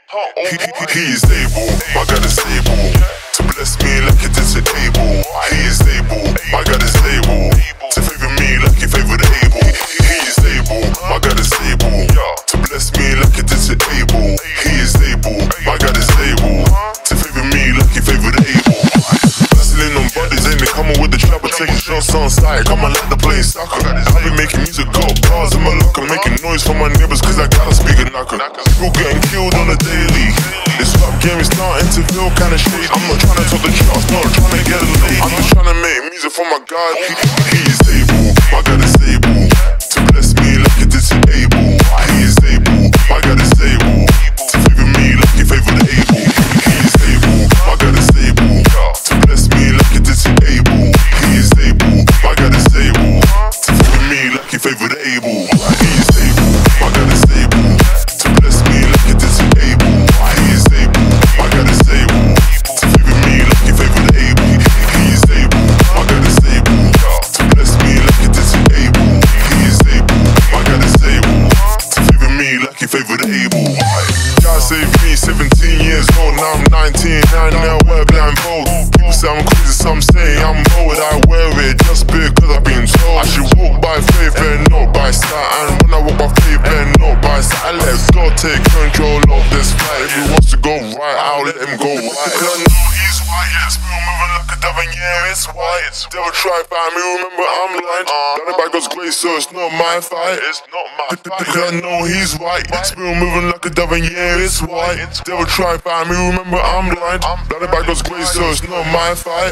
He is able, my God is able to bless me like he did to Abel. He is able, my God is able to favor me like he favored Abel. He is able, my God is able to bless me like he did to Abel. He is able, my God is able to favor me like he favored Abel. Hustling on bodies, ain't they coming with the trouble? Taking shots on side, come on like the play soccer. I been making music, got bars in my locker, making noise for my neighbors cause I got a speaker knocker. People getting killed on the daily. This rap game is starting to feel kinda shady. I'm not trying to talk the charts, not trying to get a lady. I'm just trying to make music for my God. He is able, my God is able to bless me like he did to Abel. He is able, my God is able to favor me like he favored Abel. He is able, my God is able to bless me like he did to Abel. He is able, my God is able to favor me like he favored Abel. He is able, my God is able to bless me like he did to Abel. He is able, my God is able to favor me like he favored Abel. He is able, my God is able to bless me like he did to Abel. He is able, my God is able to favor me like he favored Abel. God saved me 17 years old, now I'm 19, now wear blindfold. People say I'm crazy, some say I'm bold. I wear it just because I've been told I should walk by faith and not by sight. And when I walk by faith and not by sight, I let God take control of this fight. If he wants to go right, I'll let him go right. Cause I know he's white, yeah, spill moving like a dove, and yeah, it's white. Devil try find me, remember I'm blind. Done it by God's grace, so it's not my fight. It's not my fight. Cause I know he's white, spill moving like a dove, and yeah, it's white. Devil try find me, remember I'm blind. Done it by God's grace, so it's not my fight.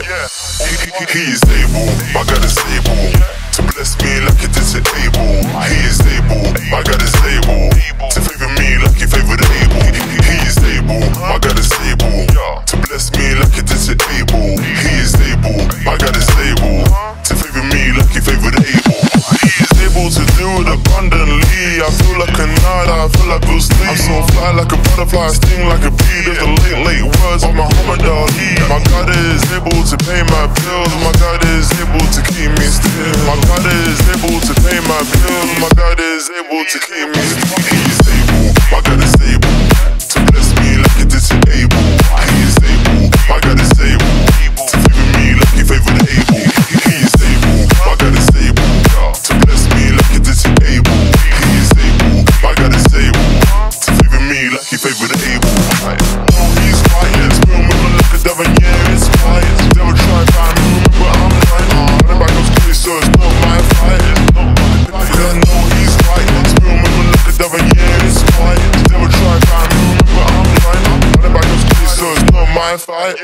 He is able, my God is able to bless me like he did to Abel. He is able, my God is able to favor me like he favored Abel. He is able, my God is able to bless me like he did to Abel. He is able, my God is able to favor me like he favored Abel. He is able to do it abundantly. I feel like a nut, I feel like Bruce Lee. I'm so fly like a butterfly, sting like a bee. There's the late words of Muhammad Ali. My God is able to pay my bills. My God is able to keep me still. My God is able to pay my bills. My God is able to keep me still. He is able, my God is able to bless me like he did to Abel. He is able, my God is able to favor me like he favored Abel. He is able, my God is able to bless me like he did to Abel. He is able, my God is able to favor me like he favored Abel. Oh, he's white, yeah, spill moving like a dove, and yeah, it's white. Devil try find me, remember I'm blind. Running back those crazy, so it's not my fight. Cause I know he's white, spill moving like a dove, and yeah, it's white. Devil try find me, remember I'm blind. Running back those crazy, so it's not my fight.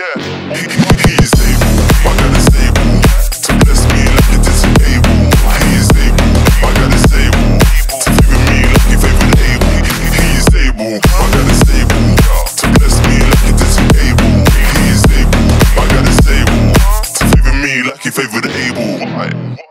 He is able, my God is able to bless me like he did to Abel. He is able, my God is able to favor me like he favored Abel. He is able, my God is able to bless me like he did to Abel. He is able, my God is able to favor me like he favored Abel.